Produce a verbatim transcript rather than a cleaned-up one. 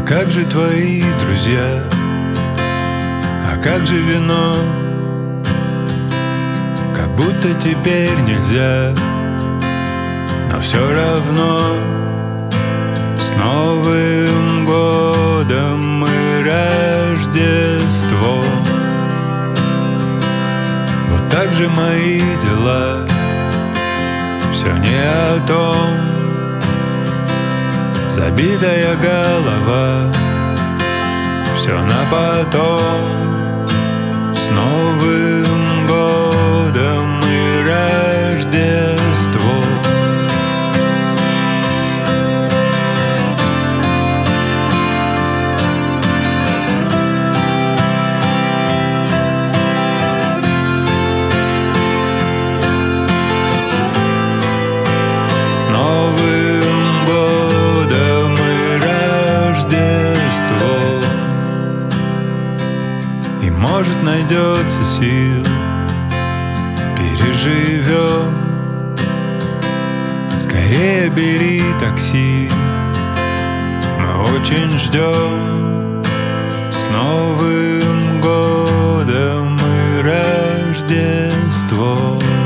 как же твои друзья? А как же вино? Как будто теперь нельзя, но все равно. С Новым годом и Рождеством. Вот так же мои дела, все не о том. Забитая голова, все на потом. С Новым годом и Рождеством. С Новым годом и Рождеством. И может найдется сил, переживем. Скорее бери такси, мы очень ждем. С Новым годом и Рождеством.